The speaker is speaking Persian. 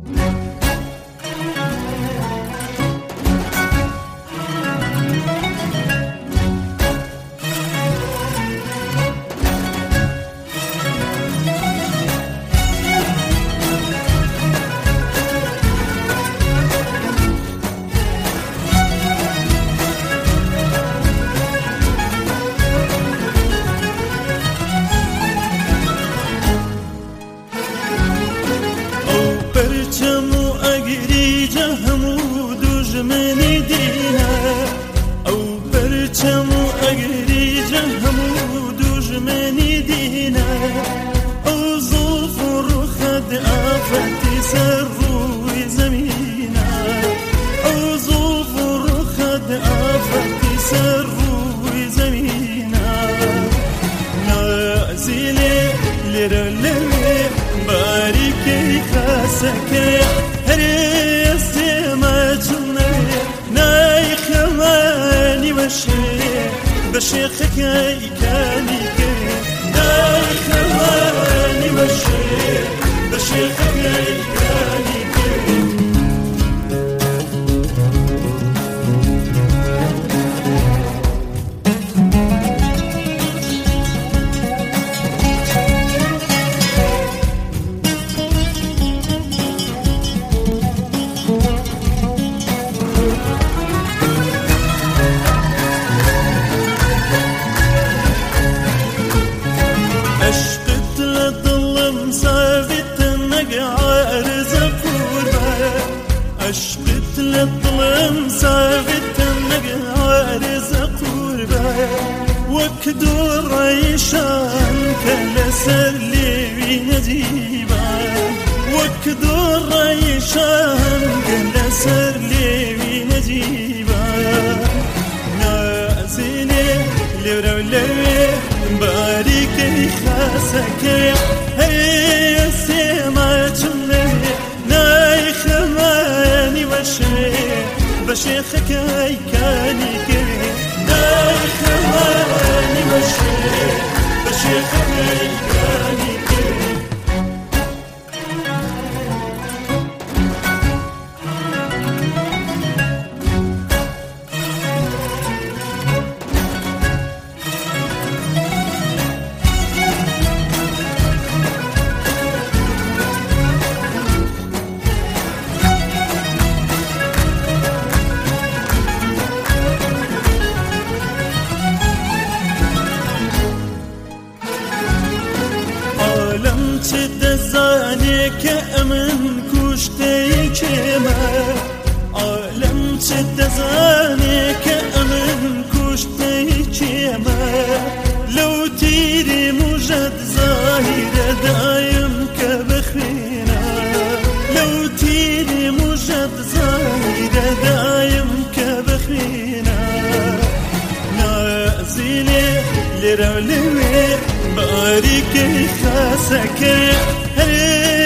دژمنی دینه او پرچم و اگری جهمو دژمنی دینه او ظلف و رخد آفتی سر روی زمینه او ظلف و رخد آفتی سر روی زمینه نازلی لرلمی باریکی خاسکه بشيخك يكاني داي خواني بشيخك يكاني عشقت للظلم صابت مقعارز قربا وكدور عيشان كالسر لي نجيبا وكدور عيشان كالسر لي نجيبا نازلي لرولي بارك خاسك هي سما جمله بشيخك يكاني داي خواني بشيخك يكاني تدزاني كأمن كشتي كما عالم تدزاني كأمن كشتي كما لو تيري مجد ظاهرة دايم كبخينا لو تيري مجد ظاهرة دايم كبخينا نازلي لرولي بارك خاسك